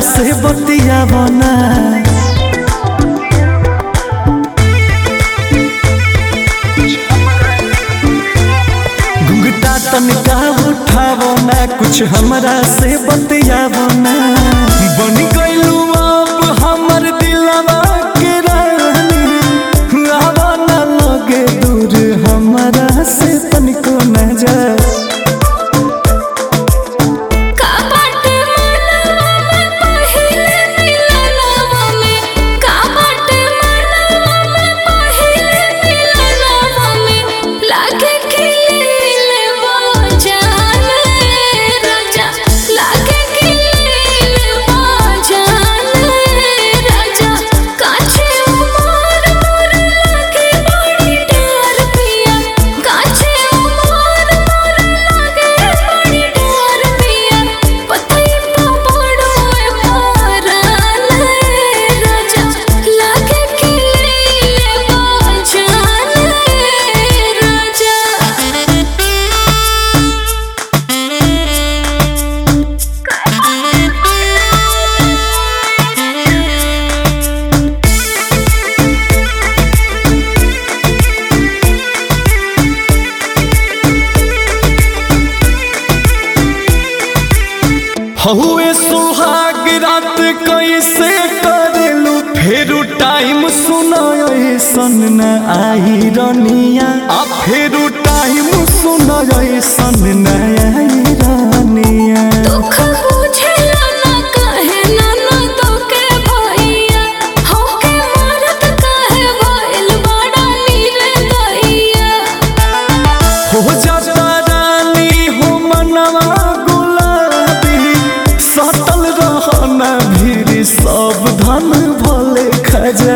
से बतियावो ना। घुंघटा तनिका उठावो ना, कुछ हमरा से बतियावो ना। बन गइलू अब हमर दिलवा के रानी, आवा ना लगे दूर हमरा से तनिको न जा। हुए सुहाग रात कैसे करेलू, फेरू टाइम सुनो ऐसन न आई रनिया। फेरू टाइम सुनो ऐसन न आई रनिया। दुख बुझेला ना कहे ना तोके भैया, होके मरत कहे भइल बड़ा निर्दयिया। हो जाता रानी हो मनवा सटल रहना भीड़, सब धन भले खजा।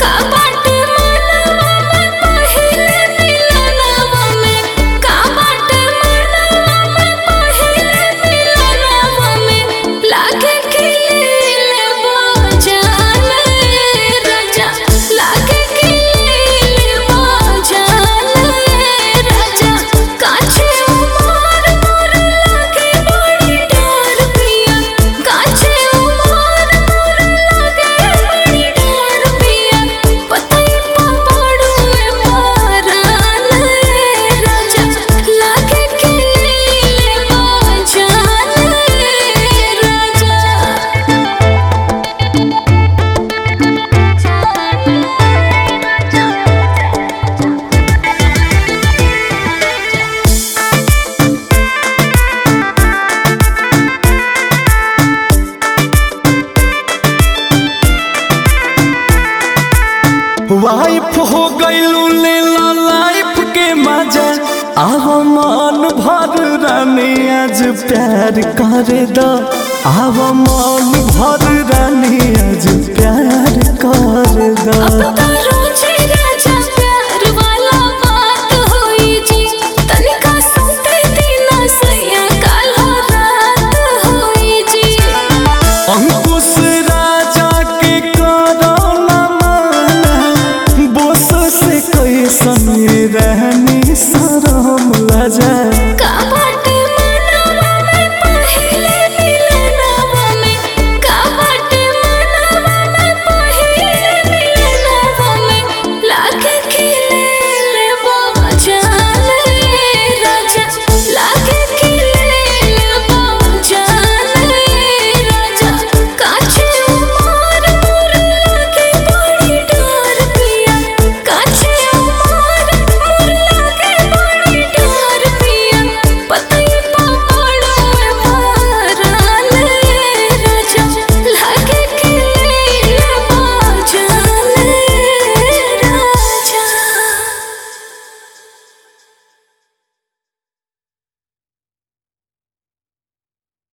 वाइफ हो गइलू ले ला लाइफ के मजा। आहो मन भर रानी आज प्यार कर दो। आहो मन भर रानी आज प्यार कर दो।